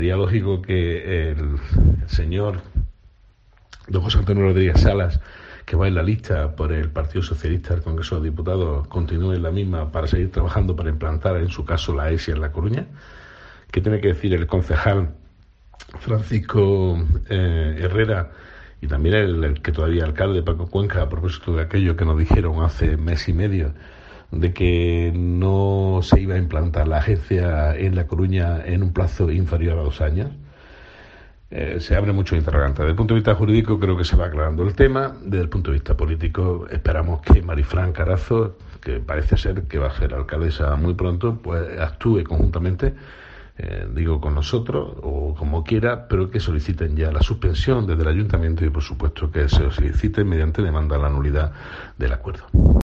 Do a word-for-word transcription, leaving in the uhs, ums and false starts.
Sería lógico que el señor don José Antonio Rodríguez Salas, que va en la lista por el Partido Socialista del Congreso de los Diputados, continúe en la misma para seguir trabajando para implantar, en su caso, la ESI en La Coruña. ¿Qué tiene que decir el concejal Francisco eh, Herrera y también el, el que todavía alcalde Paco Cuenca, a propósito de aquello que nos dijeron hace mes y medio, de que no se iba a implantar la agencia en La Coruña en un plazo inferior a dos años? Eh, se abre mucho interrogante. Desde el punto de vista jurídico creo que se va aclarando el tema. Desde el punto de vista político esperamos que Marifran Carazo, que parece ser que va a ser alcaldesa muy pronto, pues actúe conjuntamente, eh, digo con nosotros o como quiera, pero que soliciten ya la suspensión desde el ayuntamiento y por supuesto que se solicite mediante demanda la nulidad del acuerdo.